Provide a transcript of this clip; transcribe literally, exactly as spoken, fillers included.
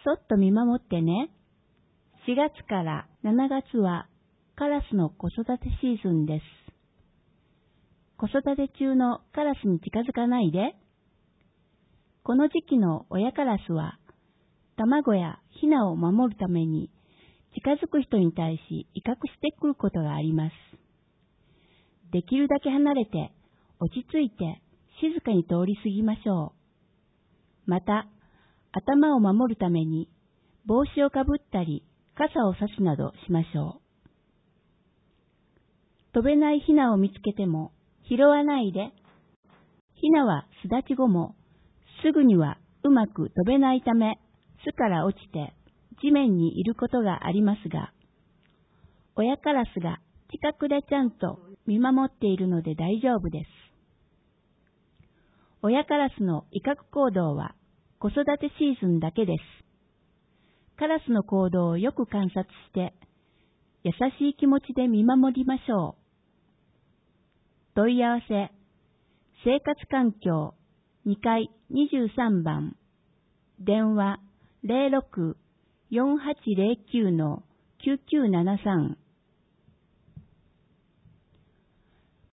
そっと見守ってね。しがつからしちがつはカラスの子育てシーズンです。子育て中のカラスに近づかないで。この時期の親カラスは、卵やヒナを守るために近づく人に対し威嚇してくることがあります。できるだけ離れて落ち着いて静かに通り過ぎましょう。また、頭を守るために帽子をかぶったり傘を差すなどしましょう。飛べないヒナを見つけても拾わないで。ヒナは巣立ち後もすぐにはうまく飛べないため、巣から落ちて地面にいることがありますが、親カラスが近くでちゃんと見守っているので大丈夫です。親カラスの威嚇行動は子育てシーズンだけです。カラスの行動をよく観察して、優しい気持ちで見守りましょう。問い合わせ、生活環境にかいにじゅうさんばん、電話 ゼロろく よんはちゼロきゅう きゅうきゅうななさん